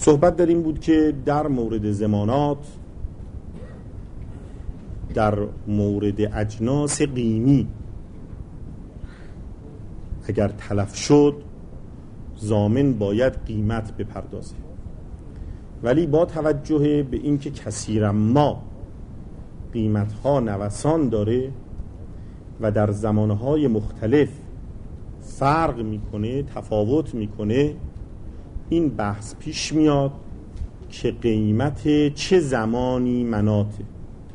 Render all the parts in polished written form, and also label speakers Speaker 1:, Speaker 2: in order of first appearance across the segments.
Speaker 1: صحبت در این بود که در مورد زمانات، در مورد اجناس قیمی اگر تلف شد ضامن باید قیمت بپردازه، ولی با توجه به اینکه کثیرا ما قیمت‌ها نوسان داره و در زمانهای مختلف فرق میکنه، تفاوت میکنه، این بحث پیش میاد که قیمت چه زمانی مناطه،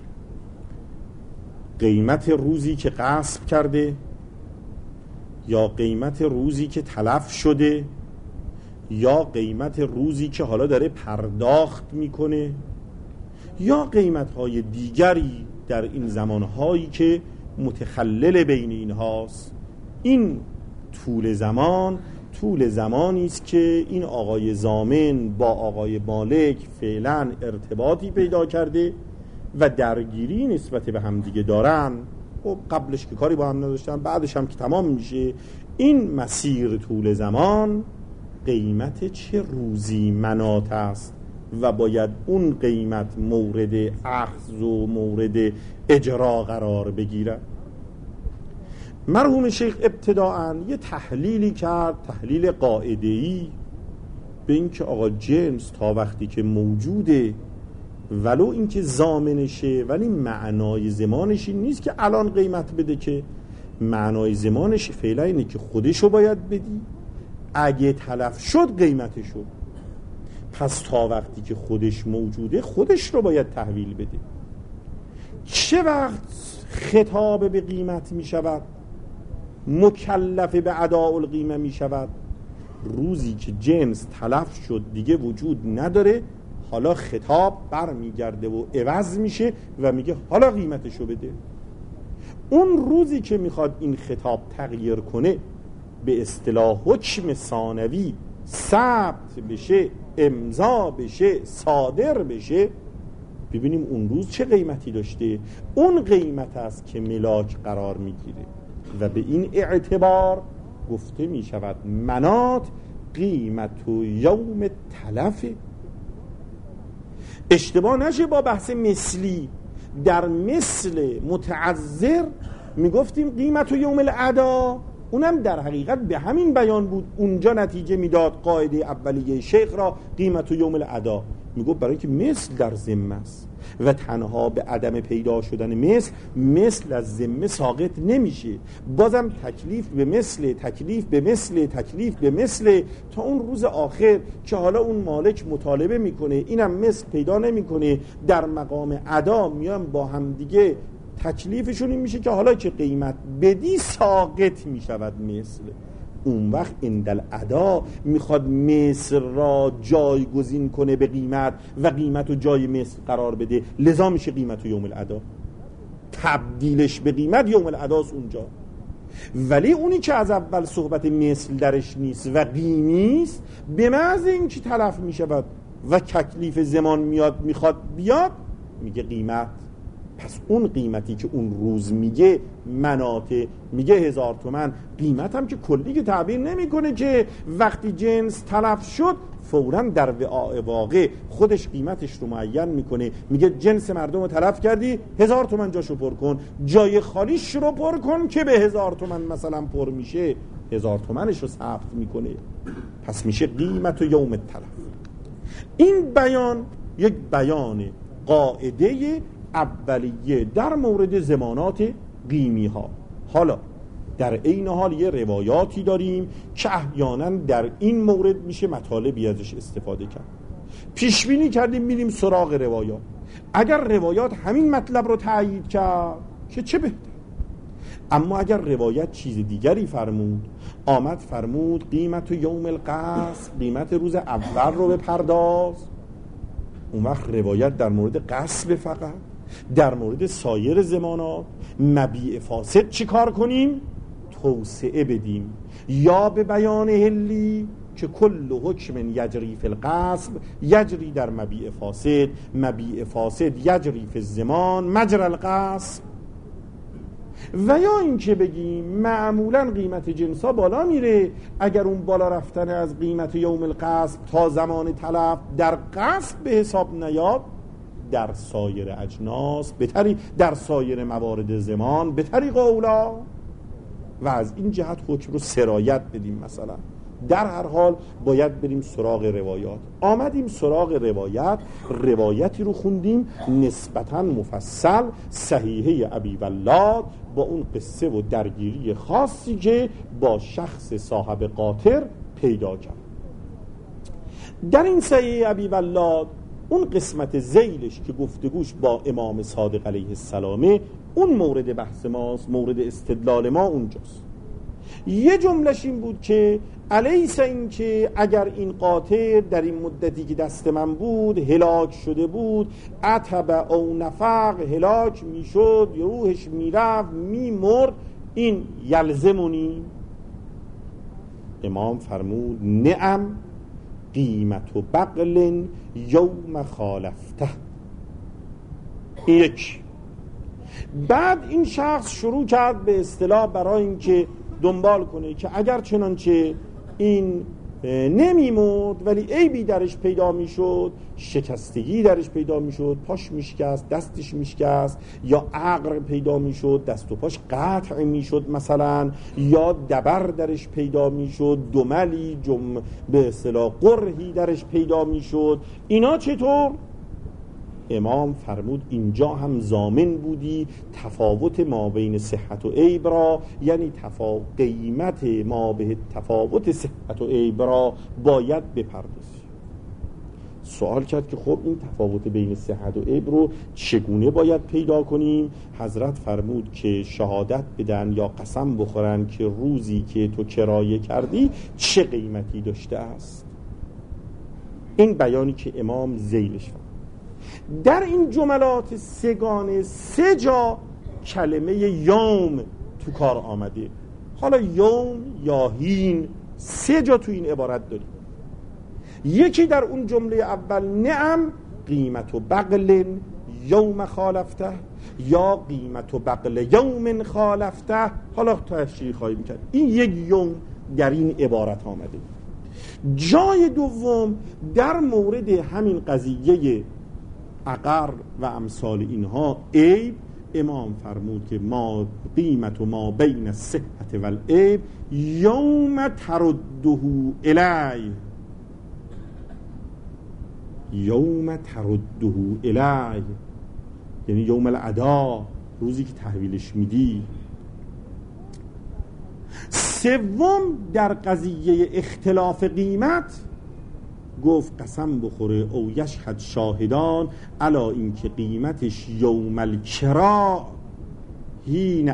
Speaker 1: قیمت روزی که غصب کرده یا قیمت روزی که تلف شده یا قیمت روزی که حالا داره پرداخت میکنه یا قیمت‌های دیگری در این زمانهایی که متخلل بین اینهاست. این طول زمانی است که این آقای ضامن با آقای مالک فعلا ارتباطی پیدا کرده و درگیری نسبت به هم دیگه دارن و قبلش که کاری با هم نداشتن، بعدش هم که تمام میشه. این مسیر طول زمان قیمت چه روزی منات است و باید اون قیمت مورد اخذ و مورد اجرا قرار بگیرد. مرحوم شیخ ابتداءً یه تحلیلی کرد، تحلیل قاعده‌ای، به این که آقا جنس تا وقتی که موجوده ولو اینکه ضامنشه ولی معنای زمانش این نیست که الان قیمت بده، که معنای زمانش فعلا اینه که خودشو باید بدی، اگه تلف شد قیمتشو، پس تا وقتی که خودش موجوده خودش رو باید تحویل بده. چه وقت خطاب به قیمت می شود، مکلف به اداء القیمه می شود؟ روزی که جنس تلف شد دیگه وجود نداره، حالا خطاب برمیگرده و عوض میشه و میگه حالا قیمتشو بده. اون روزی که میخواد این خطاب تغییر کنه، به اصطلاح حکم ثانوی ثبت بشه، امضا بشه، صادر بشه، ببینیم اون روز چه قیمتی داشته. اون قیمت است که ملاک قرار میگیره و به این اعتبار گفته میشود منات قیمت و یوم تلفه. اشتباه نشه با بحث مثلی. در مثل متعذر میگفتیم قیمت و یوم الادا، اونم در حقیقت به همین بیان بود. اونجا نتیجه میداد قاعده اولیه شیخ را، قیمت و یوم الادا. میگفت برای که مثل در ذمه است و تنها به عدم پیدا شدن مثل از ذمه ساقط نمیشه، بازم تکلیف به مثل، تکلیف به مثل، تکلیف به مثل، تا اون روز آخر که حالا اون مالک مطالبه میکنه اینم مثل پیدا نمیکنه، در مقام ادا میان با هم دیگه تکلیفشون این میشه که حالا که قیمت بدی ساقط میشود مثل. اون وقت اندل ادا میخواد مثل را جایگزین کنه به قیمت و قیمت رو جای مثل قرار بده، لذا میشه قیمت و یوم الادا. تبدیلش به قیمت یوم الاداست اونجا. ولی اونی که از اول صحبت مثل درش نیست و قیمی است، به محض اینکه تلف میشود و تکلیف زمان میاد میخواد بیاد، میگه قیمت. پس اون قیمتی که اون روز میگه مناته، میگه 1000 تومان، قیمت هم که کلی که تعبیر نمی کنه که وقتی جنس تلف شد فوراً در واقع خودش قیمتش رو معین میکنه، میگه جنس مردم رو تلف کردی 1000 تومان جاشو پر کن، جای خالیش رو پر کن که به 1000 تومان مثلا پر میشه، 1000 تومانش رو ثبت میکنه. پس میشه قیمت و یوم التلف. این بیان یک بیان قاعده اولیه در مورد زمانات قیمی ها. حالا در این حال یه روایاتی داریم که احیانا در این مورد میشه مطالبی ازش استفاده کرد. پیش بینی کردیم میریم سراغ روایات. اگر روایات همین مطلب رو تایید کرد که چه بهتر، اما اگر روایت چیز دیگری فرمود، آمد فرمود قیمت و یوم القصب، قیمت روز اول رو بپرداز، اون وقت روایت در مورد قصب فقط، در مورد سایر زمانات مبیع فاسد چی کار کنیم؟ توسعه بدیم، یا به بیان هلی که کل حکم یجری فی القصب یجری در مبیع فاسد، مبیع فاسد یجری فی الزمان مجرى القصب. و یا این که بگیم معمولا قیمت جنسا بالا میره، اگر اون بالا رفتن از قیمت یوم القصب تا زمان تلف در قصب به حساب نیاد، در سایر اجناس در سایر موارد زمان به طریق اولا و از این جهت حکم رو سرایت بدیم. مثلا در هر حال باید بریم سراغ روایات. آمدیم سراغ روایتی رو خوندیم نسبتاً مفصل، صحیحه ابی ولاد، با اون قصه و درگیری خاصی که با شخص صاحب قاطر پیدا کرد. در این صحیحه ابی ولاد اون قسمت ذیلش که گفتگوش با امام صادق علیه السلامه، اون مورد بحث ماست، مورد استدلال ما اونجاست. یه جملهش این بود که الیس این که اگر این قاطر در این مدتی که دست من بود هلاک شده بود، عتب او نفق، هلاک میشد، روحش میرفت میمرد، این یلزمونی؟ امام فرمود نعم قیمت و بقل یوم خالفته. یک. بعد این شخص شروع کرد به اصطلاح برای اینکه دنبال کنه که اگر چنانچه این نمیمرد ولی عیبی درش پیدا میشد، شکستگی درش پیدا میشد، پاش میشکست، دستش میشکست، یا عقر پیدا میشد، دست و پاش قطع میشد مثلا، یا دبر درش پیدا میشد، دملی به اصطلاح قرحی درش پیدا میشد، اینا چطور؟ امام فرمود اینجا هم ضامن بودی تفاوت ما بین صحت و عیب را، یعنی قیمت ما به تفاوت صحت و عیب را باید بپردازی. سوال کرد که خب این تفاوت بین صحت و عیب رو چگونه باید پیدا کنیم؟ حضرت فرمود که شهادت بدن یا قسم بخورن که روزی که تو کرایه کردی چه قیمتی داشته است. این بیانی که امام ذیلش فرمود. در این جملات سگانه 3 جا کلمه یوم تو کار آمده. حالا یوم یا هین 3 جا تو این عبارت داریم. یکی در اون جمله اول نعم قیمت و بقل یوم خالفته، یا قیمت و بقل یوم خالفته. حالا تشریح خواهیم کرد. این یک یوم در این عبارت آمده. جای دوم در مورد همین قضیه عقر و امثال اینها عیب، امام فرمود که ما قیمت و ما بین الصحت و العیب یوم ترده الی، یوم ترده الی یعنی یوم العدا، روزی که تحویلش میدی. سوم در قضیه اختلاف قیمت گفت قسم بخوره او یشهد شاهدان الا این که قیمتش یوم الکرا حین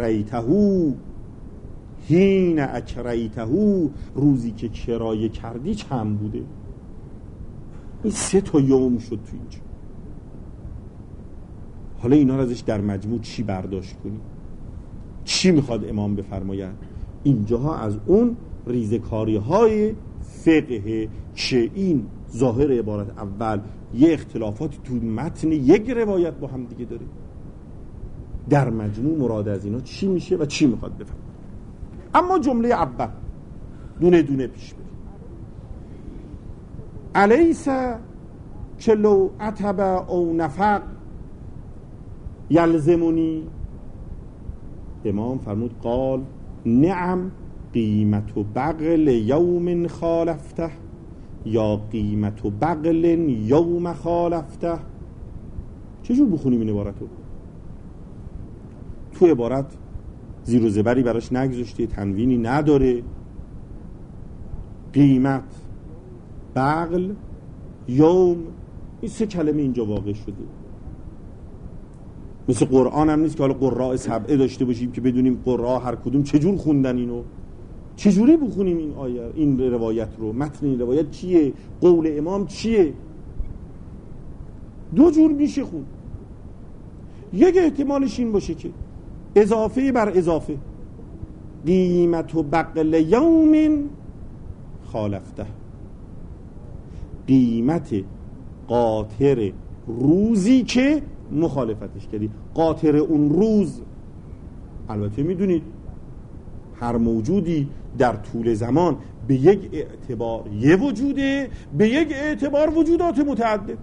Speaker 1: اکریتهو، روزی که کرایه کردی چند بوده. این 3 تا یوم شد تو اینجا. حالا اینا رو ازش در مجموع چی برداشت کنی؟ چی میخواد امام بفرماید؟ اینجاها از اون ریزکاری های فقه که این ظاهر عبارت اول یه اختلافاتی تو متن یک روایت با هم دیگه داره، در مجموع مراد از اینا چی میشه و چی میخواد بفهم. اما جمله اول دونه دونه پیش بریم. الیس که لو عتب او نفق یلزمونی، امام فرمود قال نعم قیمت و بقل یوم خالفته یا قیمت و بقل یوم خالفته. چجور بخونیم این عبارت رو؟ تو عبارت زیر و زبری براش نگذاشته، تنوینی نداره. قیمت، بقل، یوم، این 3 کلمه اینجا واقع شده. مثل قرآن هم نیست که حالا قراء 7 داشته باشیم که بدونیم قراء هر کدوم چجور خوندن اینو، چجوری بخونیم این آیه، این روایت رو. متن این روایت چیه؟ قول امام چیه؟ 2 جور میشه خون. یک احتمالش این باشه که اضافه بر اضافه، قیمت و بقل یوم خالفته، قیمت قاطر روزی که مخالفتش کردی. قاطر اون روز البته میدونید هر موجودی در طول زمان به یک اعتبار یه وجوده، به یک اعتبار وجودات متعدد.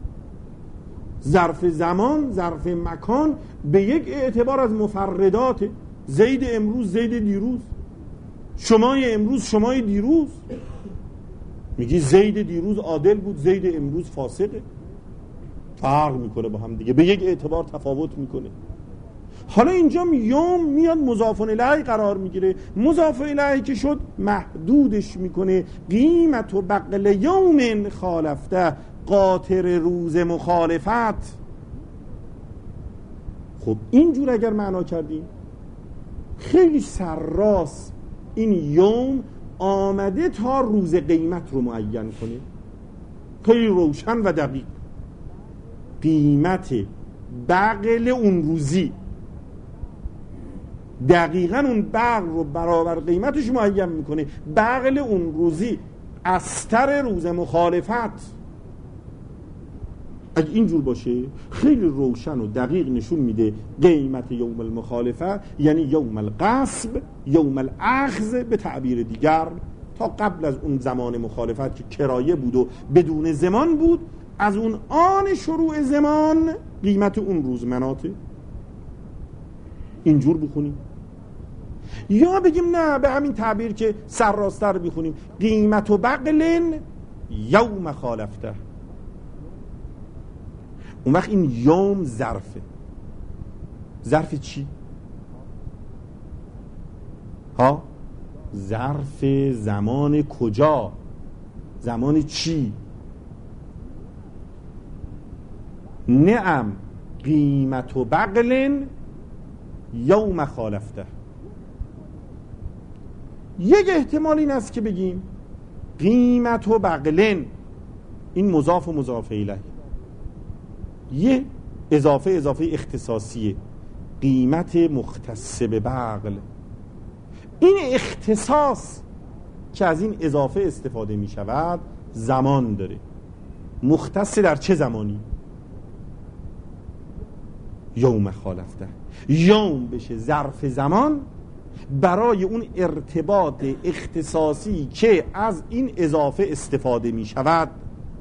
Speaker 1: ظرف زمان، ظرف مکان به یک اعتبار از مفردات. زید امروز، زید دیروز، شمای امروز، شمای دیروز. میگی زید دیروز عادل بود، زید امروز فاسقه. فرق میکنه با هم دیگه، به یک اعتبار تفاوت میکنه. حالا اینجا یوم میاد مضاف الیه قرار میگیره. مضاف الیه که شد محدودش میکنه. قیمت و بقل یوم خالفته، قاطر روز مخالفت. خب اینجور اگر معنا کردیم خیلی سرراست این یوم آمده تا روز قیمت رو معین کنه. خیلی روشن و دقیق. قیمت بقل اون روزی، دقیقاً اون بقل رو برابر قیمتش معین میکنه. بقل اون روزی استر روز مخالفت. اگه اینجور باشه خیلی روشن و دقیق نشون میده قیمت یوم المخالفه یعنی یوم القصب، یوم الاخذ. به تعبیر دیگر تا قبل از اون زمان مخالفت که کرایه بود و بدون زمان بود، از اون آن شروع زمان قیمت اون روز مناطه. اینجور بخونیم یا بگیم نه به همین تعبیر که سرراستر بخونیم قیمت و بقل یوم خالفته. اون وقت این یوم ظرفه. ظرف چی؟ ها؟ ظرف زمان کجا؟ زمان چی؟ نعم قیمت و بقل یوم خالفته. یک احتمال این است که بگیم قیمت و بقل این مضاف و مضاف الیه، یه اضافه اختصاصیه، قیمت مختص به بقل. این اختصاص که از این اضافه استفاده می شود زمان داره. مختص در چه زمانی؟ یوم خالفته. یوم بشه ظرف زمان برای اون ارتباط اختصاصی که از این اضافه استفاده می شود.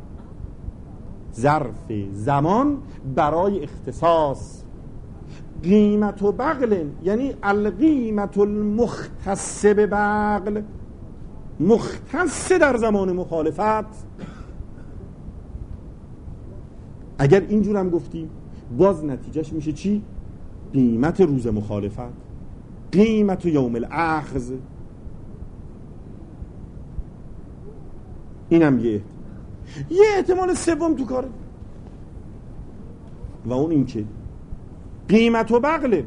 Speaker 1: ظرف زمان برای اختصاص. قیمت و بقل یعنی القیمت المختص به بقل، مختص در زمان مخالفت. اگر اینجور هم گفتیم باز نتیجهش میشه چی؟ قیمت روز مخالفت، قیمت یوم الاخذ. اینم یه احتمال سوم تو کاره و اون این که قیمت و بقل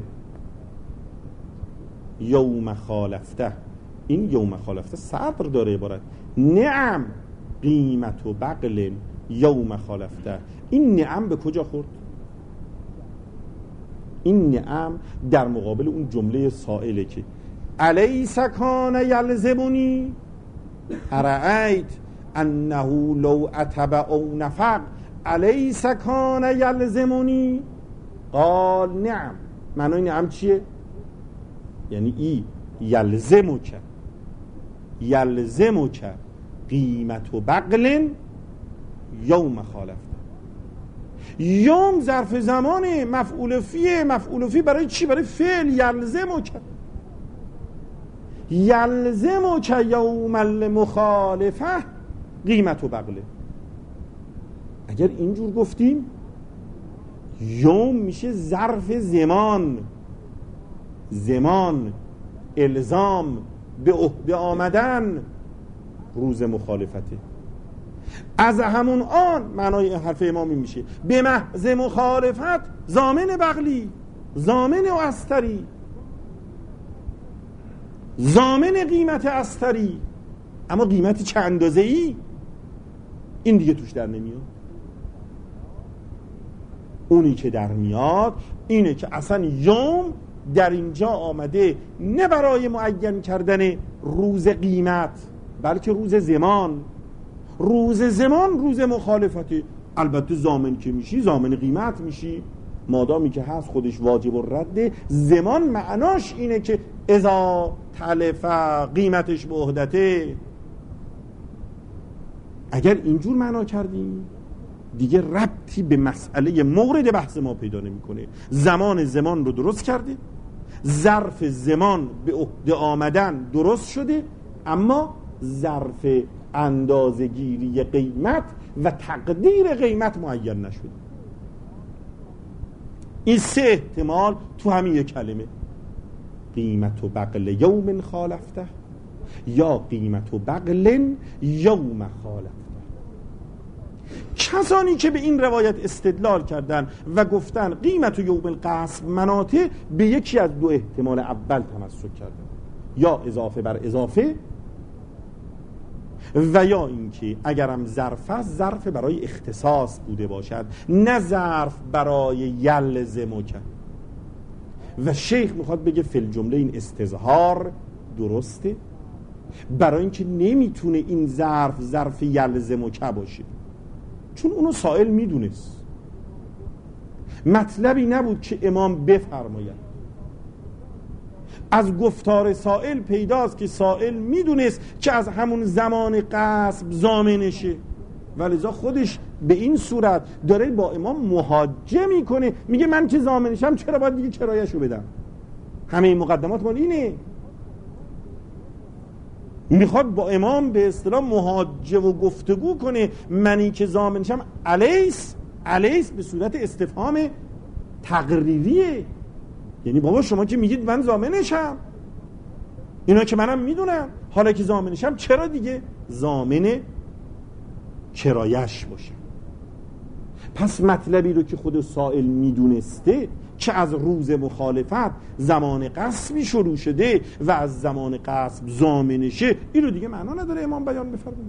Speaker 1: یوم خالفته. این یوم خالفته صدر داره عبارت. نعم قیمت و بقل یوم خالفته. این نعم به کجا خورد؟ این نعم در مقابل اون جمله سائله که الیس کان یلزمونی ارأیت انه لو اتبع او نفق الیس کان یلزمونی قال نعم. معنای نعم چیه؟ یعنی ای یلزمک قیمت و بقل یوم خالفته. یوم ظرف زمانه، مفعول فیه. مفعول فی برای چی؟ برای فعل. یلزمک یوم المخالفه قیمت و بقله. اگر اینجور گفتیم یوم میشه ظرف زمان الزام به عهده آمدن روز مخالفته. از همون آن معنای حرف امامی میشه به محض مخالفت ضامن بقلی، ضامن و استری، ضامن قیمت استری. اما قیمت چه اندازه ای این دیگه توش در نمیاد. اونی که در میاد اینه که اصلا یوم در اینجا آمده نه برای معین کردن روز قیمت بلکه روز زمان. روز زمان روز مخالفتی. البته ضامن که میشی ضامن قیمت میشی، مادامی که هست خودش واجب الرد. زمان معناش اینه که اذا تلف قیمتش به عهدته. اگر اینجور معنا کردیم دیگه ربطی به مسئله مورد بحث ما پیدا نمیکنه. زمان رو درست کرده، ظرف زمان به عهده آمدن درست شده، اما ظرف اندازه‌گیری قیمت و تقدیر قیمت معین نشده. این سه احتمال تو همین یک کلمه، قیمت و بغل یوم خالفته یا قیمت و بغل یوم خالفته. کسانی که به این روایت استدلال کردن و گفتن قیمت و یوم القصب مناطه، به یکی از دو احتمال اول تمسک کردن، یا اضافه بر اضافه و یا اینکه اگرم ظرف است ظرف برای اختصاص بوده باشد، نه ظرف برای یلزم کرد. و شیخ میخواد بگه فی الجمله این استظهار درسته، برای اینکه نمیتونه این ظرف یلزم که باشه، چون اونو سائل میدونست. مطلبی نبود که امام بفرماید. از گفتار سائل پیداست که سائل میدونست که از همون زمان قصب ضامنشه، ولذا خودش به این صورت داره با امام محاجه میکنه، میگه من که ضامنشم چرا باید دیگه کرایه‌شو بدم؟ همه مقدمات مال اینه. میخواد با امام به اصطلاح محاجه و گفتگو کنه. منی که ضامنشم الیس به صورت استفهام تقریریه، یعنی بابا شما که میگید من ضامنشم، اینا که منم میدونم، حالا که ضامنشم چرا دیگه ضامن کرایش باشه؟ پس مطلبی رو که خود سائل میدونسته که از روز مخالفت زمان قصبی شروع شده و از زمان قصب ضامنشه، این رو دیگه معنا نداره امام بیان بفرمونه.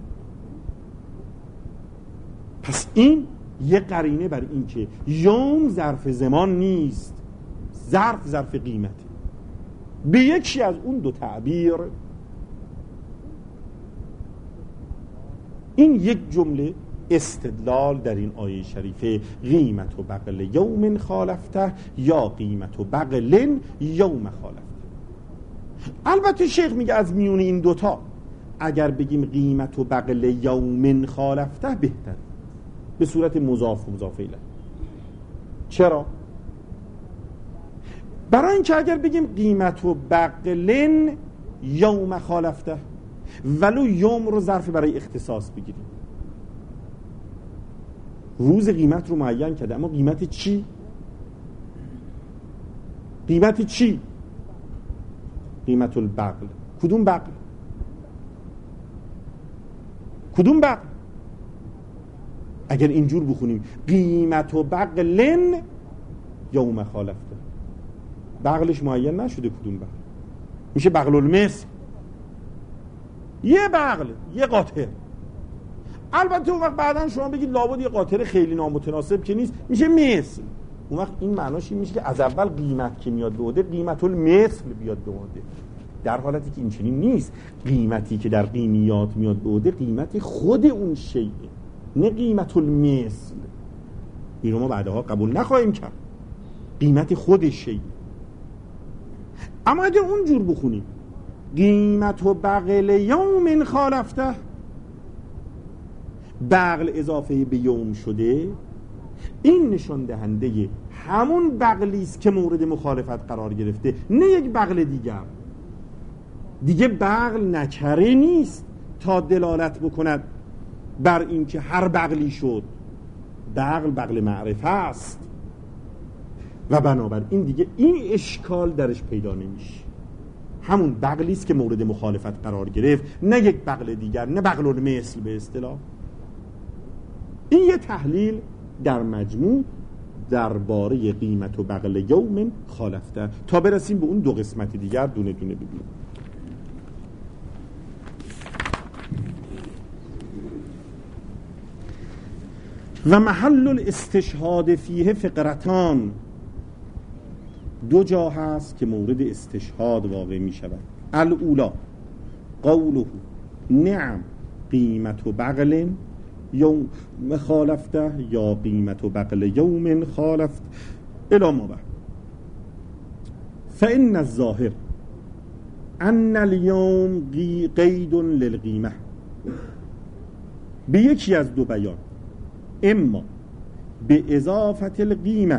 Speaker 1: پس این یه قرینه بر این که یوم ظرف زمان نیست، ظرف قیمته. به یکی از اون دو تعبیر این یک جمله استدلال در این آیه شریفه قیمت و بغل یوم خالفته یا قیمت و بغل یوم خالفته. البته شیخ میگه از میون این دوتا اگر بگیم قیمت و بغل یوم خالفته بهتر، به صورت مضاف و مضاف الیه. چرا؟ برای اینکه اگر بگیم قیمت و بغل یوم خالفته، ولو یوم رو ظرف برای اختصاص بگیریم، روز قیمت رو معین کرده، اما قیمت چی؟ قیمت البغل. کدوم بغل؟ اگر اینجور بخونیم قیمت و بغل یوم خالفته، بغلش معین نشده کدوم بغل، میشه بغل المثل، یه بغل، یه قاطر. البته اون وقت بعدن شما بگید لابد یه قاطر خیلی نامتناسب که نیست، میشه مثل. اون وقت این معناش این میشه که از اول قیمت که میاد به عهده قیمت المثل بیاد به عهده، در حالتی که این چنین نیست. قیمتی که در قیمیات میاد به عهده قیمت خود اون شیء، نه قیمت المثل. این رو ما بعدها قبول نخواهیم کرد، قیمت خود شیء. اما اگر اونجور بخونیم قیمت و بغل یوم خالفته، بغل اضافه به یوم شده، این نشان دهنده همون بغلی است که مورد مخالفت قرار گرفته، نه یک بغل دیگه بغل نکره نیست تا دلالت بکند بر این که هر بغلی شد. بغل معرفه است و بنابراین دیگه این اشکال درش پیدا نمیشه. همون بغلی است که مورد مخالفت قرار گرفت، نه یک بغل دیگر، نه بغل المثل به اصطلاح. این یه تحلیل در مجموع درباره قیمت و بغل یوم خالفته، تا برسیم به اون دو قسمت دیگر دونه دونه ببینیم. و محل الاستشهاد فیه فقرتان، دو جا هست که مورد استشهاد واقع می شود. الاولا قوله نعم قیمت و بغل یوم خالفته یا قیمت و بغل یوم خالفته. الی ما بعد. فإن الظاهر ان اليوم قید للقیمه، به یکی از دو بیان، اما به اضافت القیمه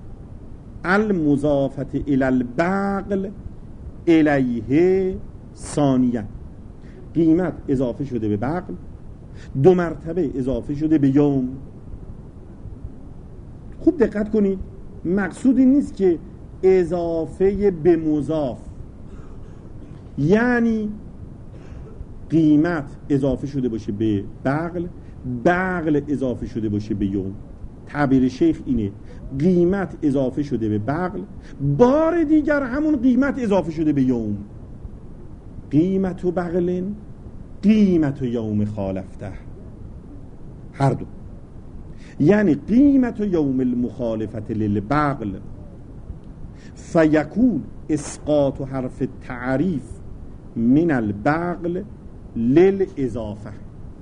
Speaker 1: المضافت الی البغل الیه ثانیا، قیمت اضافه شده به بغل، دو مرتبه اضافه شده به یوم. خوب دقت کنید، مقصود این نیست که اضافه به مضاف، یعنی قیمت اضافه شده باشه به بغل، بغل اضافه شده باشه به یوم. تعبیر شیخ اینه، قیمت اضافه شده به بغل، بار دیگر همون قیمت اضافه شده به یوم. قیمت و بغل، قیمت و یوم خالفته، هر دو. یعنی قیمت و یوم المخالفت للبغل فیکون اسقاط حرف تعریف من البغل للاضافه.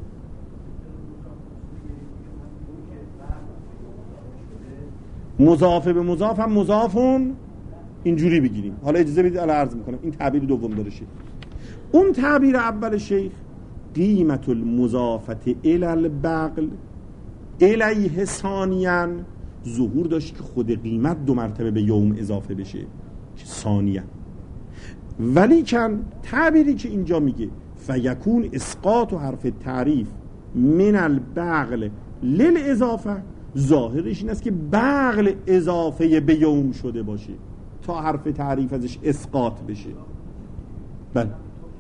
Speaker 1: مضاف به مضاف هم مضافون اینجوری بگیریم. حالا اجازه بدید الان عرض میکنم این تعبیر دوم داره شیخ. اون تعبیر اول شیخ قیمت المضافت الی البغل الیه ثانیا ظهور داشت که خود قیمت دو مرتبه به یوم اضافه بشه ثانیا، ولی کن تعبیری که اینجا میگه فیکون اسقاط و حرف تعریف من البغل للاضافه، ظاهرش این است که بغل اضافه به یوم شده باشه تا حرف تعریف ازش اسقاط بشه. بله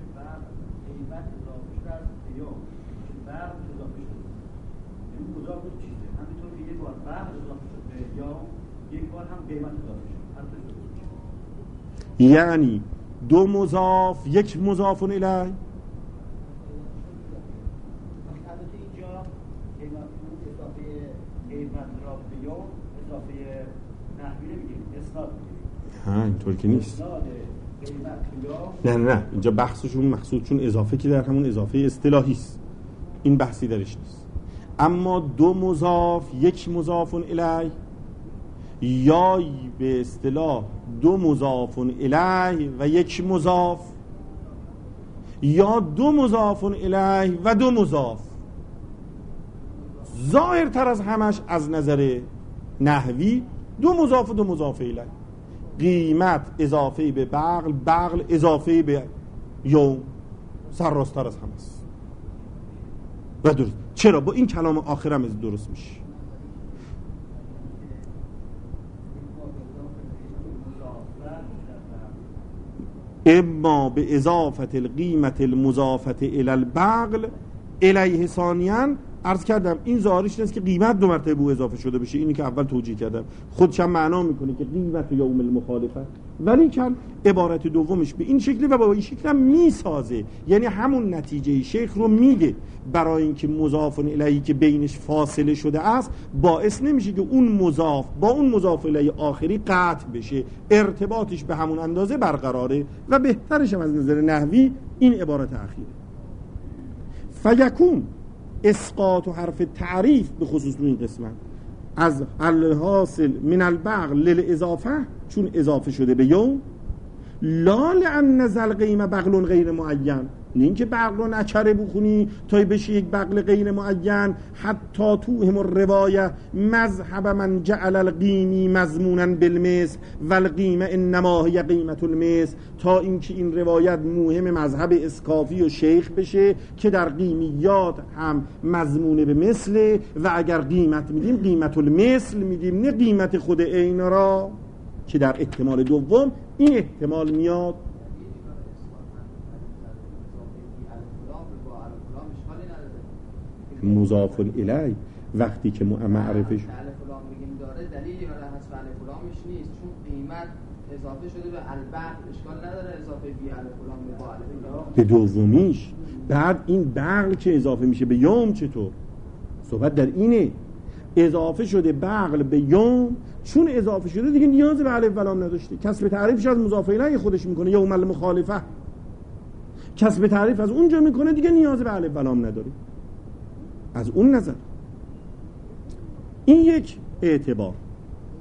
Speaker 1: یعنی دو مضاف یک مضاف الیه.
Speaker 2: اضافه قیمت را به یوم اضافه نحوی نمیگیم، اسناد میگیم.
Speaker 1: اینطور که نیست. نه اینجا بحثشون مقصودشون اضافه که در همون اضافه اصطلاحی است، این بحثی درش نیست. اما دو مضاف یک مضاف الیه، یا به اصطلاح دو مضاف الیه و یک مضاف، یا دو مضاف الیه و دو مضاف، ظاهرتر از همش از نظر نحوی دو مضاف و دو مضاف الیه. قیمت اضافه به بغل، بغل اضافه به یوم، سرراستر از هم است و درست. چرا؟ با این کلام آخرم از درست میشه. اما به اضافت القیمت المضافت الی البغل الیه ثانیا، عرض کردم این ظاهرش نیست که قیمت دو مرتبه به اضافه شده بشه، اینی که اول توجیه کردم خودش هم معنا میکنه که قیمت یوم المخالفه، ولی کن عبارت دومش به این شکلی و با این شکل هم میسازه، یعنی همون نتیجه شیخ رو میده. برای اینکه مضاف الیهی که بینش فاصله شده است باعث نمیشه که اون مضاف با اون مضاف الیه آخری قطع بشه، ارتباطش به همون اندازه برقراره و بهترش هم از نظر نحوی این عبارت اخیره. فیکون اسقاط و حرف تعریف به خصوص این قسمت از الحاصل من البغل للاضافه، چون اضافه شده به یوم، لا لان نزل قیمه بغل غیر معین، نه اینکه بغل رو نچره بخونی تا بشه یک بغل غیر معین. حتی توهم الروایه مذهب من جعل القیمی مضمونا بالمثل والقیمه انما هی قیمت المثل، تا اینکه این روایت موهم مذهب اسکافی و شیخ بشه که در قیمیات هم مضمون به مثل و اگر قیمت میدیم قیمت المثل میدیم، نه قیمت خود عین را، که در احتمال دوم این احتمال میاد. مضاف الیه وقتی که معرفش
Speaker 3: الف لام بگیم داره دلیلی برای حذف الف لامش نیست، چون قیمت اضافه شده به البغل، اشکال نداره اضافه بی الف لام با الف لام
Speaker 1: به دومیش. بعد این بغل که اضافه میشه به یوم چطور؟ صحبت در اینه، اضافه شده بغل به یوم، چون اضافه شده دیگه نیاز به الف لام نداشته، کسب تعریفش از مضاف الیه خودش میکنه یوم المخالفه، کسب تعریف از اونجا میکنه دیگه نیاز به الف لام نداره. از اون نظر این یک اعتبار.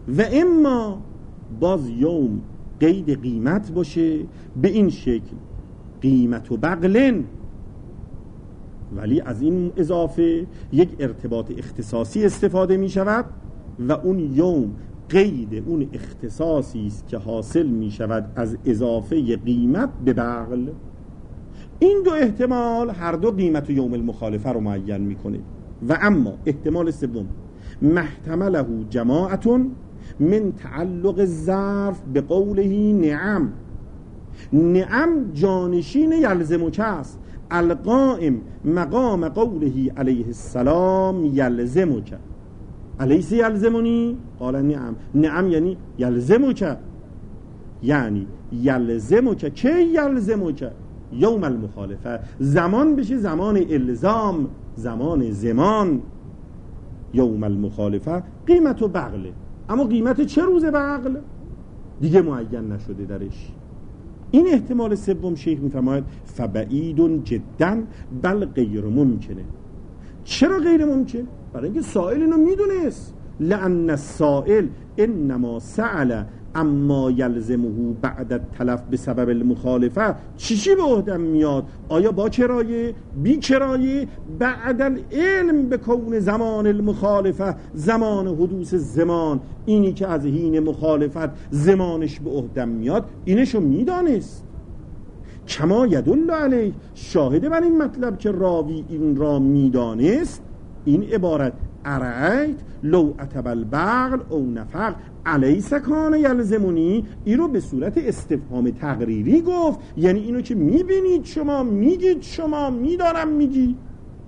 Speaker 1: و اما باز یوم قید قیمت باشه به این شکل قیمت و بغلن، ولی از این اضافه یک ارتباط اختصاصی استفاده می شود و اون یوم قید اون اختصاصی است که حاصل می شود از اضافه قیمت به بغل. این دو احتمال هر دو قیمت و یوم المخالفه رو معین می کنه. و اما احتمال سوم محتمله جماعتون من تعلق الظرف به قوله نعم. نعم جانشین یلزمک است، القائم مقام قوله علیه السلام یلزمک. الیس یلزمونی؟ قال نعم. نعم یعنی یلزمک، یعنی یلزمک. چه یلزمک؟ یوم المخالفه. زمان بشه زمان الزام، زمان زمان. یوم المخالفه قیمت و بغله، اما قیمت چه روز بغل دیگه معین نشده درش. این احتمال سوم شیخ میفرماید فبعید جدا بل غیر ممکنه. چرا غیر ممکن؟ برای اینکه سائل اینو میدونست. لأن السائل انما سأل اما یلزمه بعد التلف به سبب المخالفه. چی به عهدم میاد؟ آیا با کرایه، بی کرایه، بعد العلم به کون زمان المخالفه، زمان حدوث زمان، اینی که از حین مخالفت زمانش به عهدم میاد، اینشو میدانست. کما یدل علیه، شاهده بر این مطلب که راوی این را میدانست این عبارت ارایت لو اتب البغل او نفق الیس کان یلزمونی، این رو به صورت استفهام تقریری گفت، یعنی اینو که میبینید شما، میگید شما، میدارم میگی.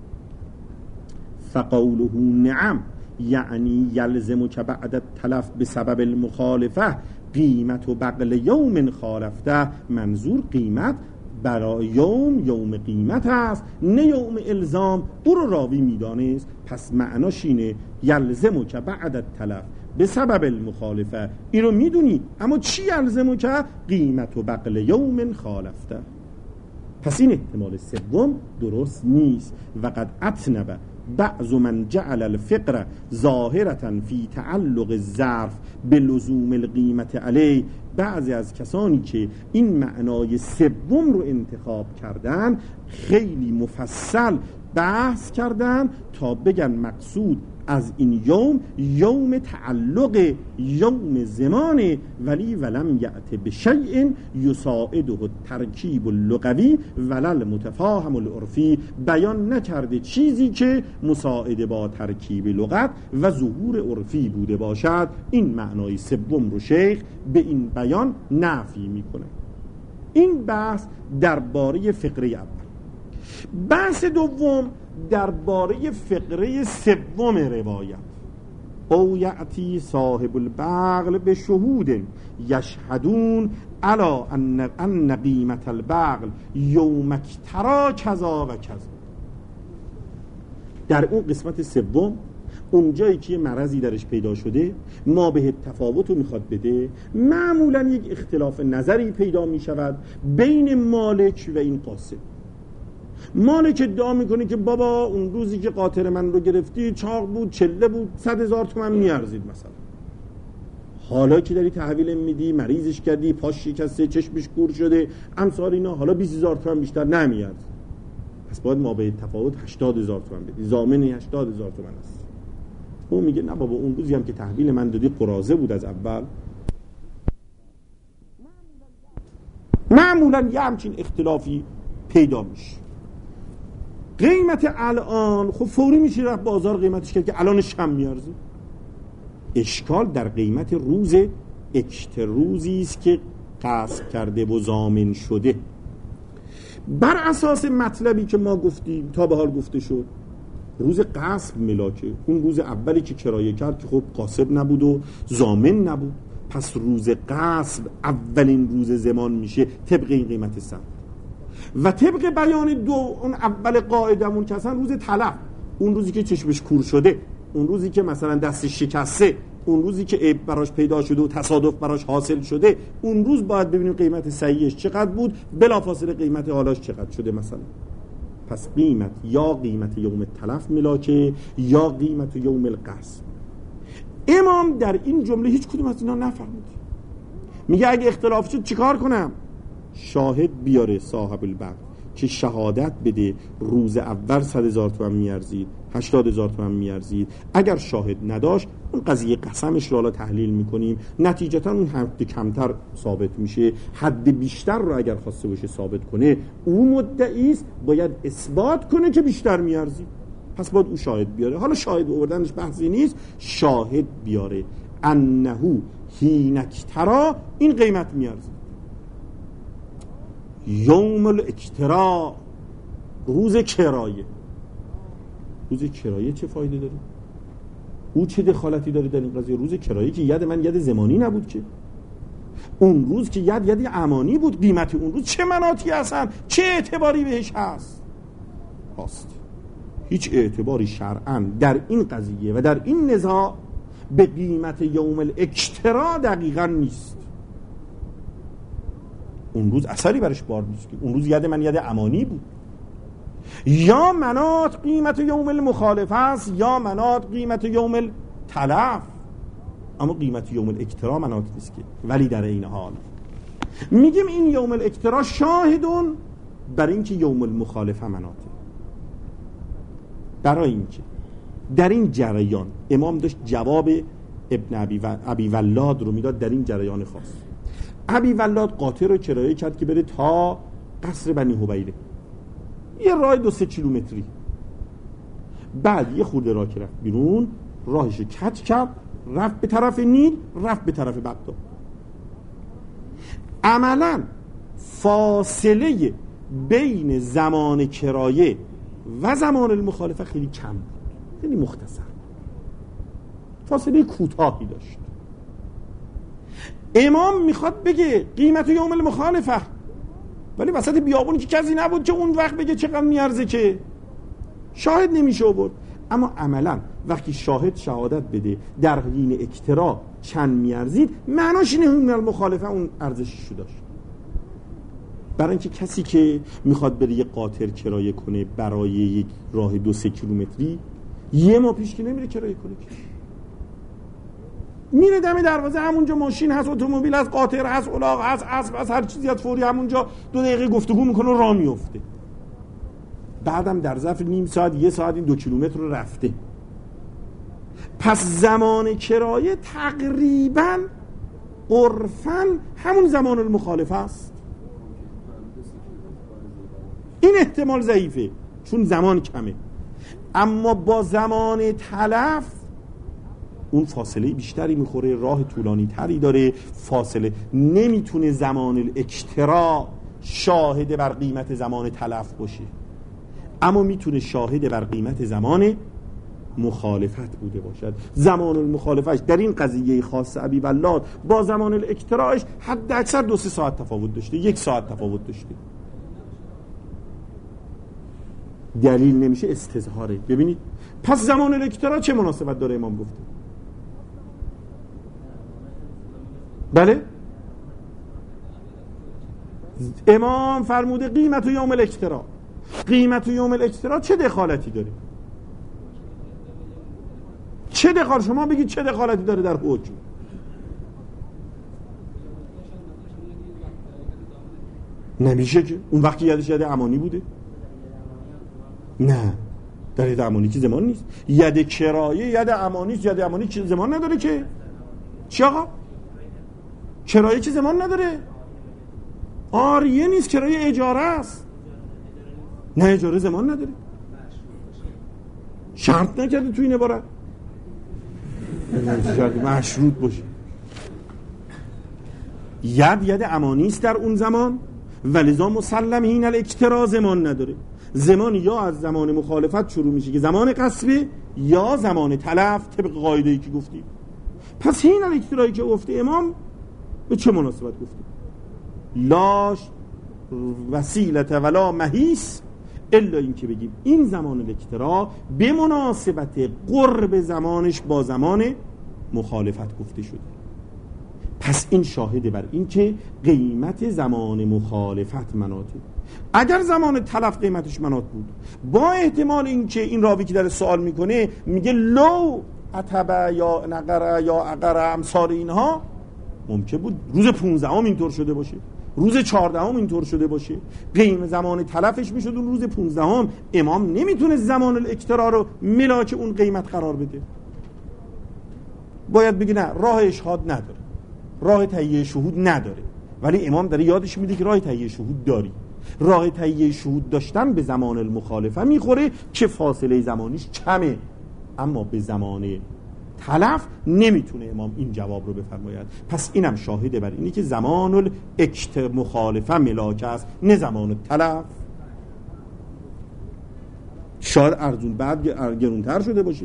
Speaker 1: فقوله نعم یعنی یلزمک بعد التلف به سبب المخالفه قیمت و بغل یوم خالفته. منظور قیمت برای یوم قیمت است، نه یوم الزام. او رو راوی میدانست، پس معناش اینه یلزمک بعد التلف به سبب المخالفه. این رو میدونی، اما چی یلزمک؟ قیمت و بغل یوم خالفته. پس این احتمال سوم درست نیست. و قد اطنب بعض من جعل الفقر ظاهرة فی تعلق الظرف به لزوم القیمت علی. بعضی از کسانی که این معنای سوم رو انتخاب کردن خیلی مفصل بحث کردن تا بگن مقصود از این یوم تعلق یوم زمانه، ولی ولم یأت بشیء یساعده الترکیب اللغوی ولل متفاهم العرفی. بیان نکرده چیزی که مساعده با ترکیب لغت و ظهور عرفی بوده باشد. این معنای سوم رو شیخ به این بیان نفی میکنه. این بحث درباره فقره اول. بحث دوم درباره فقره سوم روایت. او یأتی صاحب البغل به شهود یشهدون علی ان قیمت البغل یومک ترا کذا و کذا. در اون قسمت سوم، اون جایی که مرضی درش پیدا شده، ما به تفاوت رو میخواد بده، معمولا یک اختلاف نظری پیدا میشود بین مالک و این قاسم. مالک ادعا میکنه که بابا اون روزی که قاطر من رو گرفتی چاق بود، چله بود، 100,000 تومان میارزید مثلا. حالا که داری تحویل میدی، مریضش کردی، پاش شکسته، چشمش کور شده، امثال اینا، حالا 20,000 تومان بیشتر نمیارزید. پس باید ما به تفاوت 80,000 تومان بدی. ضامن 80,000 تومان است. اون میگه نه بابا اون روزی هم که تحویل من دادی قراضه بود از اول. معمولا یه همچین اختلافی پیدا میشه. قیمت الان خب فوری میشه رفت بازار قیمتش کرد که الانش کم میارزه. اشکال در قیمت روز اکت روزی است که قصد کرده و ضامن شده. بر اساس مطلبی که ما گفتیم تا به حال گفته شد، روز قصب ملاکه، اون روز اولی که کرایه کرد که خب قاصب نبود و ضامن نبود، پس روز قصب اولین روز زمان میشه طبق این قیمت ثبت. و طبق بیان دو اون اول قاعدمون که اصلا روز تلف، اون روزی که چشمش کور شده، اون روزی که مثلا دستش شکسته، اون روزی که عیب براش پیدا شده و تصادف براش حاصل شده، اون روز باید ببینیم قیمت صحیحش چقدر بود، بلافاصله قیمت حالاش چقدر شده مثلا. پس قیمت یا قیمت یوم تلف ملاکه یا قیمت یوم القصب. امام در این جمله هیچ کدوم از اینا نفهمید. میگه اگه اختلاف شد چیکار کنم؟ شاهد بیاره صاحب البغ که شهادت بده روز اول 100,000 تومان میارزید، 80,000 تومان میارزید. اگر شاهد نداشت اون قضیه قسمش رو حالا تحلیل میکنیم، نتیجتا اون حد کمتر ثابت میشه. حد بیشتر رو اگر خواسته باشه ثابت کنه، اون مدعی است باید اثبات کنه که بیشتر میارزید، پس باید او شاهد بیاره. حالا شاهد آوردنش بحثی نیست، شاهد بیاره انه حینکترا این قیمت میارزید. یوم الاکترا، روز کرایه. روز کرایه چه فایده داره؟ او چه دخالتی داره در این قضیه؟ روز کرایه که ید من ید زمانی نبود که، اون روز که ید امانی بود. قیمت اون روز چه مناطی هستن؟ چه اعتباری بهش هست؟ هست هیچ اعتباری شرعاً در این قضیه و در این نزاع به قیمت یوم الاکترا دقیقاً نیست. اون روز اثری برش بار نیست که اون روز ید من ید امانی بود. یا منات قیمت یوم المخالفه است یا منات قیمت یوم التلف، اما قیمت یوم الاکترا منات نیست که. ولی در این حال میگیم این یوم الاکترا شاهدون بر این که یوم المخالفه مناته. برای این که در این جریان امام داشت جواب ابن ابی ولاد رو میداد. در این جریان خاص ابی ولاد قاطر رو کرایه کرد که بره تا قصر بنی حبیله، یه راه 2-3 کیلومتری. بعد یه خورده راه که رفت بیرون، راهش کج کرد، رفت به طرف نیل، رفت به طرف بغداد. عملا فاصله بین زمان کرایه و زمان المخالفه خیلی کم بود، خیلی مختصر، فاصله کوتاهی داشت. امام میخواد بگه قیمت یوم المخالفه، ولی وسط بیابونی که کسی نبود که اون وقت بگه چقدر میارزه، که شاهد نمیشه آورد. اما عملا وقتی شاهد شهادت بده در حین اکترا چند میارزید، معناش اینه اون المخالفه اون ارزششو داشت. برای اینکه کسی که میخواد بره یه قاطر کرایه کنه برای یک راه 2-3 کیلومتری، یه ماه پیش که نمیره کرایه کنه، میره دم دروازه، همونجا ماشین هست، اتومبیل هست، قاطر هست، الاغ هست، اسب هست، هر چیزی هست، فوری همونجا 2 دقیقه گفتگو میکنه و راه میفته. بعدم در ظرف نیم ساعت 1 ساعت این 2 کیلومتر رو رفته. پس زمان کرایه تقریبا عرفاً همون زمان المخالفه است. این احتمال ضعیفه چون زمان کمه، اما با زمان تلف اون فاصله بیشتری میخوره، راه طولانی تری داره، فاصله نمیتونه زمان الاکترا شاهد بر قیمت زمان تلف باشه، اما میتونه شاهد بر قیمت زمان مخالفت بوده باشد. زمان المخالفهش در این قضیه خاص ابی ولاد با زمان الاکتراش حد اکثر 2-3 ساعت تفاوت داشته، 1 ساعت تفاوت داشته. دلیل نمیشه، استظهاره. ببینید پس زمان الاکترا چه مناسبت داره؟ امام گفته بله، امام فرموده قیمت و یوم الاکترا. قیمت و یوم الاکترا چه دخالتی داره؟ چه دخالت؟ شما بگید چه دخالتی داره در حکم؟ نمیشه که اون وقتی یدش ید امانی بوده. نه، در ید امانی که زمان نیست. ید کرایه ید امانی است. ید امانی که زمان نداره که. چی آقا؟ کرایه که زمان نداره. آریه نیست، کرایه اجاره است. نه، اجاره زمان نداره. شرط نکرده توی این عبارت مشروط باشه. ید امانی است در اون زمان، ولذا مسلم هین الاکترا زمان نداره. زمان یا از زمان مخالفت شروع میشه که زمان قصبه، یا زمان تلف طبق قاعده‌ای که گفتیم. پس هین الاکترایی که گفته امام به چه مناسبت گفته؟ لاش وسیلت ولا محیس، الا این که بگیم این زمان الاکترا به مناسبت قرب زمانش با زمان مخالفت گفته شده. پس این شاهده بر این که قیمت زمان مخالفت مناطه. اگر زمان تلف قیمتش مناط بود، با احتمال این که این راوی که در سوال میکنه میگه لو عتبه یا نقره یا عقره امثال اینها ممکن بود روز 15 اینطور شده باشه، روز 14 اینطور شده باشه. قیم زمان تلفش میشد اون روز 15. امام نمیتونه زمان الاکترا رو ملاک اون قیمت قرار بده. باید بگه نه، راه اشهاد نداره، راه تهیه شهود نداره، ولی امام داره یادش میده که راه تهیه شهود داری. راه تهیه شهود داشتن به زمان المخالفه میخوره که فاصله زمانیش کمه، اما به زمان تلف نمیتونه امام این جواب رو بفرماید. پس اینم شاهده بر اینی که زمان مخالفه ملاک است، نه زمان تلف. شاید ارزون بعد گرونتر شده باشه،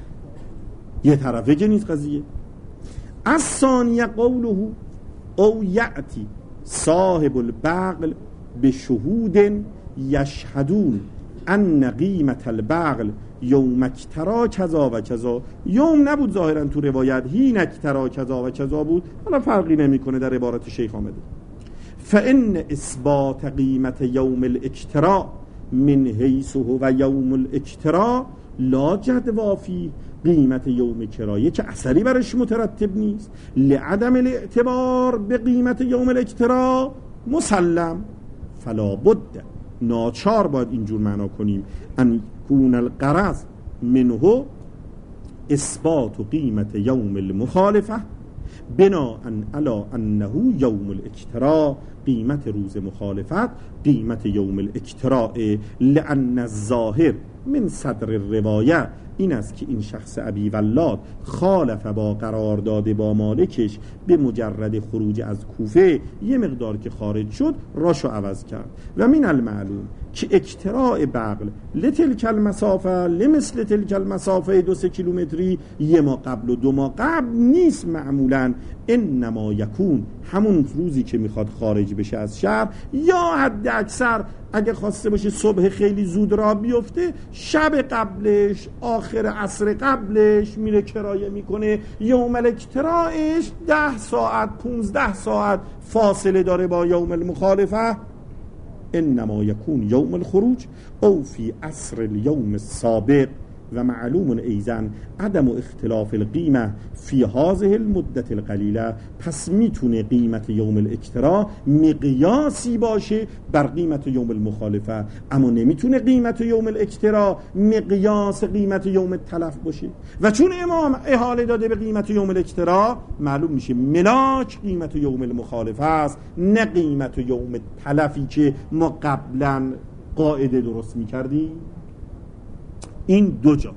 Speaker 1: یه طرفه که نیست قضیه. از ثانیه قوله او یأتی صاحب البغل به شهود یشهدون ان قیمت البغل یوم اکترا کذا و کذا. یوم نبود ظاهرا تو روایت، هین اکترا کذا و کذا بود، حالا فرقی نمیکنه در عبارت شیخ آمده. فان اثبات قیمت یوم الاکترا من حیث هو یوم الاکترا لا جدوا فی قیمت یوم کرایه که اثری برش مترتب نیست، لعدم الاعتبار به قیمت یوم الاکترا مسلم، فلا بد، ناچار باید اینجور معنا کنیم، ان کون الغرض منه اثبات قیمت یوم المخالفه بناء علی انه یوم الاکترا، قیمت روز مخالفت قیمت یوم الاکترا، لان الظاهر من صدر الروایه این است که این شخص ابی ولاد خالف با قرار داده با مالکش به مجرد خروج از کوفه، یه مقدار که خارج شد راشو عوض کرد. و من المعلوم که اکتراء بغل لتلک المسافه لمثل تلک المسافه 2-3 کیلومتری یه ما قبل و 2 ماه قبل نیست، معمولا انما یکون همون روزی که میخواد خارج بشه از شهر، یا حد اکثر اگه خواسته باشه صبح خیلی زود را بیفته، شب قبلش آخر عصر قبلش میره کرایه میکنه. یوم الاکتراعش 10 ساعت 15 ساعت فاصله داره با یوم المخالفه. انما یکون یوم الخروج او فی عصر اليوم السابق. و معلوم ایضا عدم اختلاف القیمه فی هذه المدت القلیله. پس میتونه قیمت یوم الاکترا مقیاسی باشه بر قیمت یوم المخالفه، اما نمیتونه قیمت یوم الاکترا مقیاس قیمت یوم التلف باشه. و چون امام احاله داده به قیمت یوم الاکترا، معلوم میشه ملاک قیمت یوم المخالفه است، نه قیمت یوم التلفی که ما قبلا قاعده درست میکردیم. این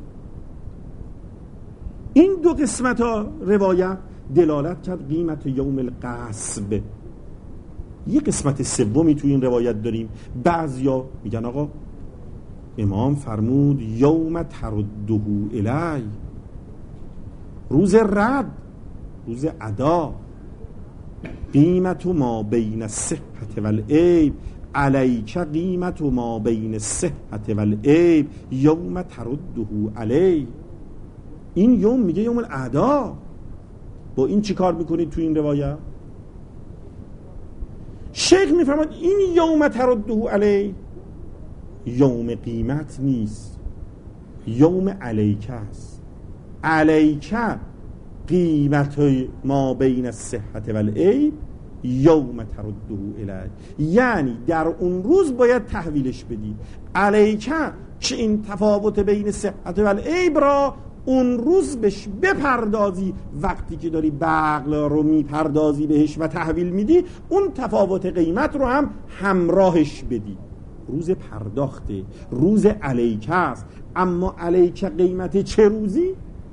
Speaker 1: دو قسمت ها روایت دلالت کرد قیمت یوم القصب. یه قسمت سومی تو این روایت داریم. بعضیا میگن آقا امام فرمود یوم ترده الی، روز رد، روز ادا، قیمت ما بین الصحة والعیب علیک قیمت ما بین الصحة والعیب یوم ترده علی. این یوم میگه یوم الاعدا. با این چی کار میکنید تو این روایت؟ شیخ میفرماد این یوم ترده علی یوم قیمت نیست، یوم علیک است. علیک قیمت ما بین الصحة والعیب یوم ترده الی، یعنی در اون روز باید تحویلش بدی. علیکه که این تفاوت بین صحت و العیب را اون روز بهش بپردازی، وقتی که داری بغل رو میپردازی بهش و تحویل میدی، اون تفاوت قیمت رو هم همراهش بدی. روز پرداخته، روز علیکه است. اما علیکه قیمت چه روزی؟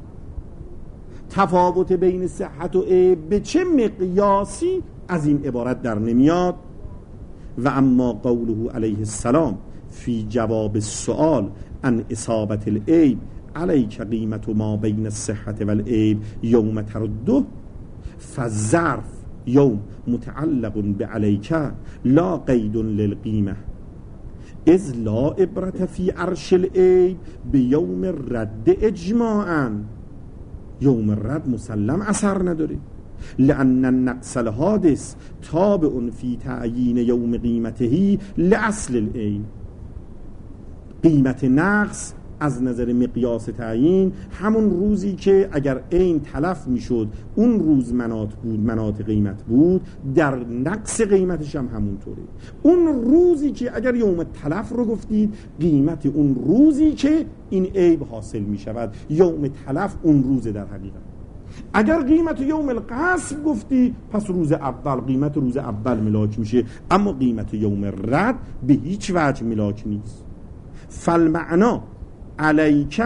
Speaker 1: تفاوت بین صحت و عیب به چه مقیاسی؟ از این عبارت در نمیاد. و اما قوله علیه السلام فی جواب السؤال عن اصابت العیب علیک قیمت ما بین الصحة والعیب یوم ترده، فالظرف یوم متعلق بعلیک لا قید للقیمه، اذ لا عبرت فی عرش العیب بیوم رد اجماعا. یوم رد مسلم اثر نداره، لأن النقص الحادث تابع فی تعیین یوم قیمته لأصل العین. قیمت نقص از نظر مقیاس تعیین همون روزی که اگر عین تلف میشد اون روز مناط قیمت بود، در نقص قیمتش هم همونطوره. اون روزی که اگر یوم تلف رو گفتید، قیمت اون روزی که این عیب حاصل میشود، یوم تلف اون روزه در حقیقت. اگر قیمت یوم القصب گفتی، پس روز اول، قیمت روز اول ملاک میشه، اما قیمت یوم رد به هیچ وجه ملاک نیست. فالمعنا علیک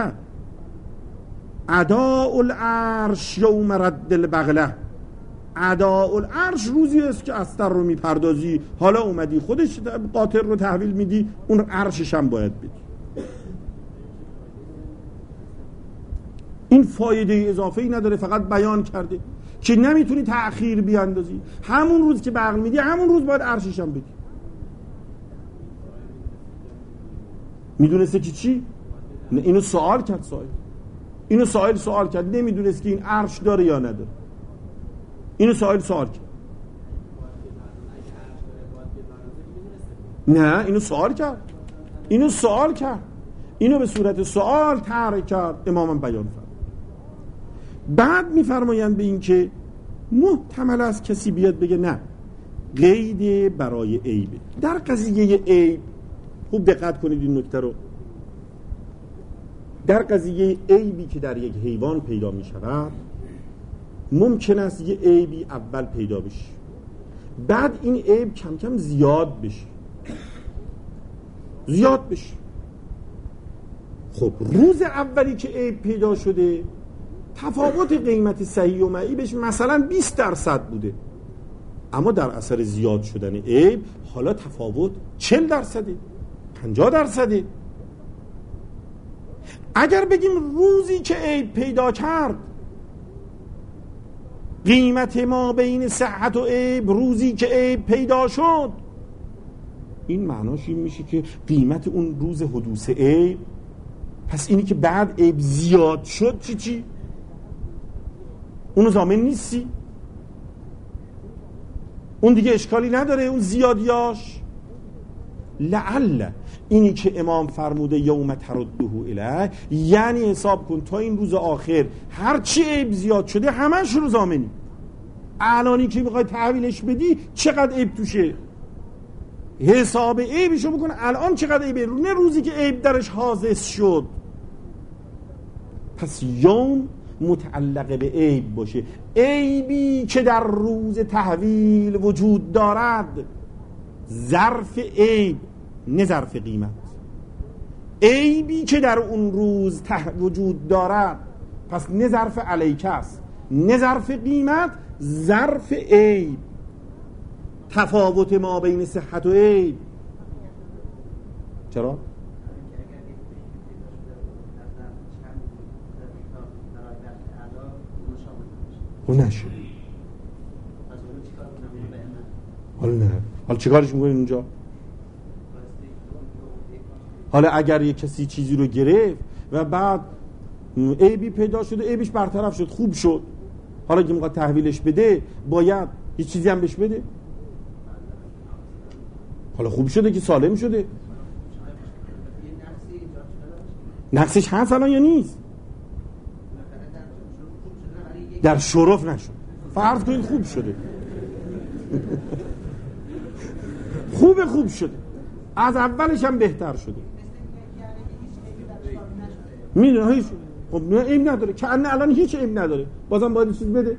Speaker 1: اداء العرش یوم رد البغله. اداء العرش روزی است که استر رو میپردازی، حالا اومدی خودش قاطر رو تحویل میدی، اون عرشش هم باید بدی. این فایده اضافه‌ای نداره، فقط بیان کرده که نمیتونی تأخیر بیاندازی. همون روز که بغل میدی همون روز باید عرشش هم بدی. میدونسته که چی؟ نه، اینو سوال کرد. اینو سوال کرد، نمیدونست که این عرش داره یا نداره. اینو سوال کرد. نه، اینو سوال کرد. اینو به صورت سوال طرح کرد، امامم بیان فرمود. بعد میفرمایند به این که محتمل است کسی بیاد بگه نه، قید برای عیبه. در قضیه عیب خوب دقت کنید این نکته رو. در قضیه عیبی که در یک حیوان پیدا می شود، ممکن است یه عیبی اول پیدا بشه، بعد این عیب کم کم زیاد بشه. خب روز اولی که عیب پیدا شده، تفاوت قیمت صحیح و معیبش مثلا 20% بوده، اما در اثر زیاد شدن عیب حالا تفاوت 40%، 50%. اگر بگیم روزی که عیب پیدا کرد، قیمت ما بین صحت و عیب روزی که عیب پیدا شد، این معناش این میشه که قیمت اون روز حدوث عیب، پس اینی که بعد عیب زیاد شد چی؟ اونو ضامن نیستی؟ اون دیگه اشکالی نداره اون زیادیاش؟ لعل اینی که امام فرموده یوم ترده الیه، یعنی حساب کن تا این روز آخر هر چی عیب زیاد شده همش رو ضامنی. الانی که میخوای تحویلش بدی چقدر عیب توشه، حساب عیبشو بکن الان چقدر عیبه، نه روزی که عیب درش حادث شد. پس یوم متعلق به عیب باشه، عیبی که در روز تحویل وجود دارد، ظرف عیب نه ظرف قیمت. عیبی که در اون روز وجود دارد، پس نه ظرف علیک است نه ظرف قیمت، ظرف عیب. تفاوت ما بین صحت و عیب. چرا؟ اون نشه. حالا چیکارش میکنین اونجا؟ حالا اگر یک کسی چیزی رو گرفت و بعد عیبی پیدا شده، عیبش برطرف شد، خوب شد، حالا که میخواد تحویلش بده باید یه چیزی هم بهش بده. حالا خوب شده که سالم شده، نقصش هست الان یا نیست؟ در شرف نشد، فرض کنید خوب شده خوب شده، از اولش هم بهتر شده. میدونه هیچ خب عیب نداره، که الان هیچ عیب نداره، بازم باید چیز بده.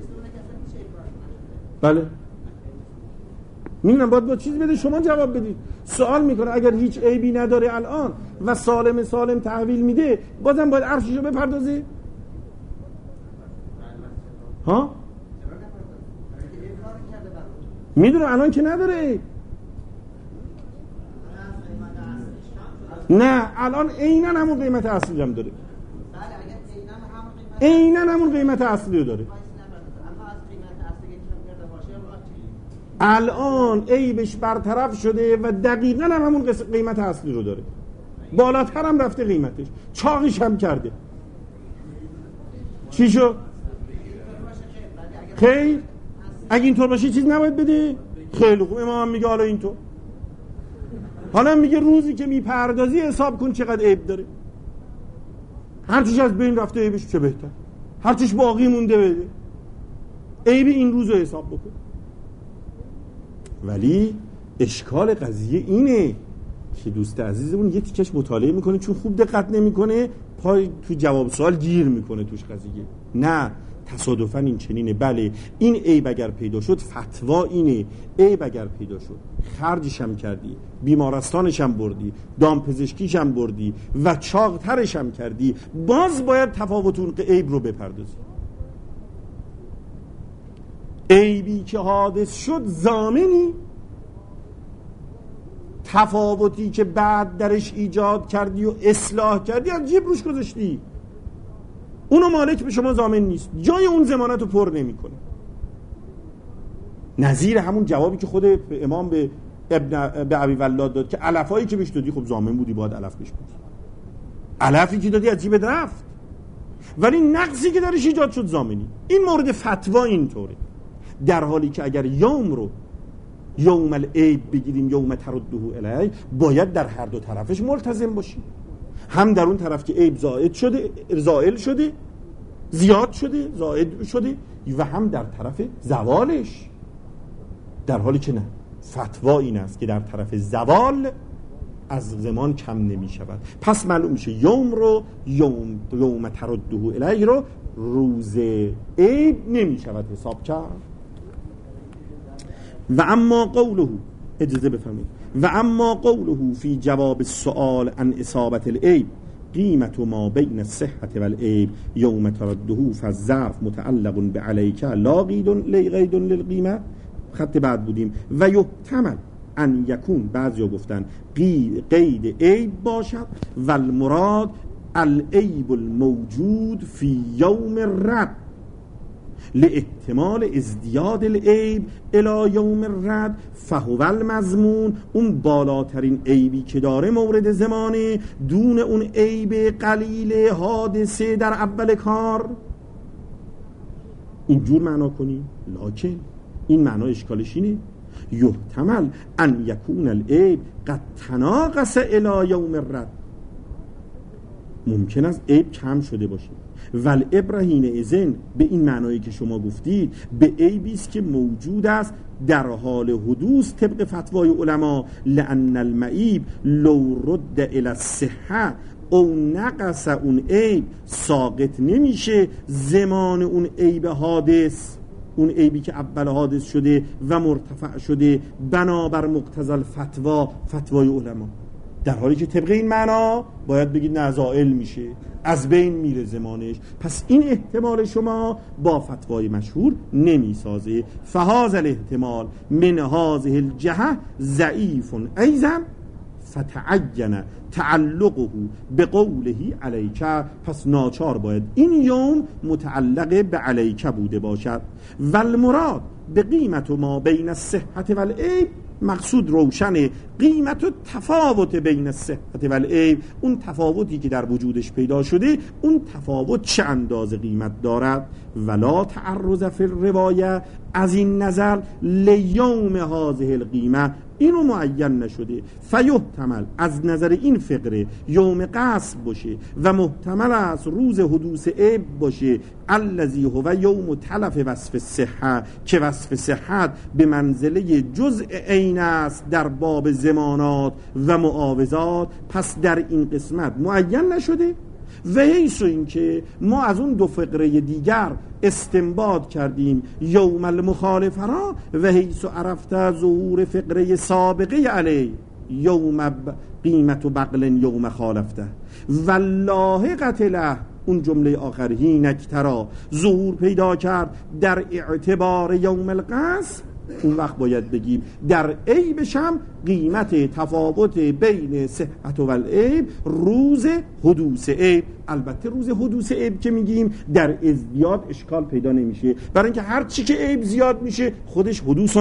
Speaker 1: بله میدونم باید چیز بده، شما جواب بدید. سوال میکنه اگر هیچ عیبی نداره الان و سالم تحویل میده، بازم باید عرششو بپردازه؟ ها؟ میدونه الان که نداره عیب. نه الان عیناً همون قیمت اصلی هم داره، عیناً همون قیمت اصلی رو داره. الان عیبش برطرف شده و دقیقاً هم همون قیمت اصلی رو داره، بالاتر هم رفته قیمتش، چاقیش هم کرده. چی شد؟ خیر اگه اینطور باشه چیز نباید بده؟ خیلی خوب، امام میگه حالا اینطور، حالا میگه روزی که میپردازی حساب کن چقدر عیب داره. هرچیش از بین رفته عیبش چه بهتر، هرچیش باقی مونده بده، عیب این روز رو حساب بکن. ولی اشکال قضیه اینه که دوست عزیزمون یه تیکش مطالعه میکنه، چون خوب دقت نمیکنه پای تو جواب سوال گیر میکنه توش قضیه. نه تصادفاً این چنینه. بله این عیب اگر پیدا شد، فتوا اینه عیب اگر پیدا شد خرجش هم کردی، بیمارستانش هم بردی، دامپزشکیش هم بردی و چاقترش هم کردی، باز باید تفاوت اون عیب رو بپردازی. عیبی که حادث شد ضامنی، تفاوتی که بعد درش ایجاد کردی و اصلاح کردی از جیب روش گذاشتی، اونو مالک به شما ضامن نیست، جای اون ضمانت رو پر نمی‌کنه. نظیر همون جوابی که خود امام به ابی ولاد داد که علفایی که بهش دادی خب ضامن بودی، باید علف بهش بدی، علفی که دادی از جیبت رفت، ولی نقصی که درش ایجاد شد ضامنی. این مورد فتوا اینطوره، در حالی که اگر یوم رو یوم العیب بگیریم، یوم ترده الیه، باید در هر دو طرفش ملتزم باشیم، هم در اون طرف که عیب زائل شده زیاد شده زائد شده، و هم در طرف زوالش، در حالی که نه، فتوا این است که در طرف زوال از زمان کم نمی شود. پس معلوم میشه یوم رو یوم ترده الیه رو روز عیب نمی شود حساب کرد. و اما قوله، اجازه بفرمایید، و اما قوله فی جواب السؤال عن اصابت العیب قیمت ما بین الصحة والعیب یوم ترده فالظرف متعلق بعلیک لا قید للقیمه. خط بعد بودیم. و یحتمل ان یکون، بعضیا گفتن قید عیب باشد، و المراد العیب الموجود فی یوم الرد لاحتمال ازدیاد العیب الی یوم الرد فهو المضمون، اون بالاترین عیبی که داره مورد زمانه دون اون عیب قلیل حادثه در اول کار. اینجور معنا کنی، لکن این معنا اشکالش اینه یحتمل ان یکون العیب قد تناقص الی یوم الرد، ممکن است عیب کم شده باشه، ول ابراهین ازن به این معنایی که شما گفتید به عیبی است که موجود است در حال حدوث طبق فتوای علما، لان المعیب لو رد الی الصحه او نقص، اون عیب ساقط نمیشه زمان اون عیب حادث، اون عیبی که اول حادث شده و مرتفع شده بنابر مقتضی الفتوا، فتوای علما، در حالی که طبق این معنا باید بگید نه زائل میشه، از بین میره زمانش. پس این احتمال شما با فتوای مشهور نمیسازه. فهذا الاحتمال من هذه الجهه ضعیف ایضا فتعین تعلقه بقوله علیک، پس ناچار باید این یوم متعلق به علیک بوده باشد. والمراد به قیمت ما بین الصحة والعیب، مقصود روشنه، قیمت و تفاوت بین الصحة والعیب، اون تفاوتی که در وجودش پیدا شده، اون تفاوت چه اندازه قیمت دارد. ولا تعرض فی الروایه، از این نظر لیوم هذه القیمه اینو معین نشده، فیحتمل از نظر این فقره یوم قصب باشه و محتمل است روز حدوث عیب باشه، الذی هو یوم تلف وصف الصحه، که وصف صحت به منزله جزء عین است در باب زمانات و معاوضات. پس در این قسمت معین نشده. و حیث این که ما از اون دو فقره دیگر استنباط کردیم یوم المخالفه را، و حیث عرفت ظهور فقره سابقه علی یوم قیمت و بقل یوم خالفته والله قتله، اون جمله آخر هینکترا ظهور پیدا کرد در اعتبار یوم القصد، اون وقت باید بگیم در عیبش هم قیمت تفاوت بین صحت و العیب روز حدوث عیب. البته روز حدوث عیب که میگیم در ازدیاد اشکال پیدا نمیشه، برای اینکه هر چی که عیب زیاد میشه خودش حدوث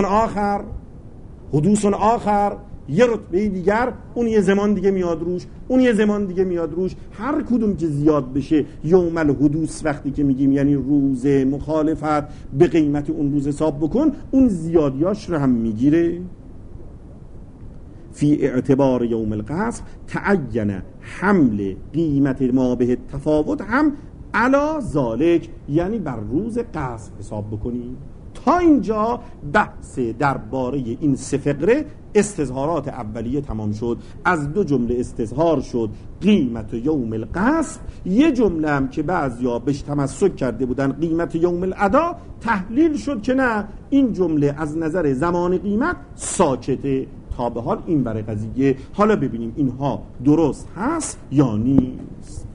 Speaker 1: آخر یه رتبه دیگر، اون یه زمان دیگه میاد روش، اون یه زمان دیگه میاد روش، هر کدوم که زیاد بشه یوم الحدوث وقتی که میگیم یعنی روز مخالفت به قیمت اون روز حساب بکن، اون زیادیاش رو هم میگیره. فی اعتبار یوم القصر تعین حمل قیمت ما به تفاوت هم علا ذالک، یعنی بر روز قصر حساب بکنیم. تا اینجا بحث درباره این سه فقره استظهارات اولیه تمام شد. از دو جمله استظهار شد قیمت یوم القصر، یه جمله هم که بعضیا بهش تمسک کرده بودن قیمت یوم الادا، تحلیل شد که نه، این جمله از نظر زمان قیمت ساکته. تا به حال این برای قضیه، حالا ببینیم اینها درست هست یا نیست.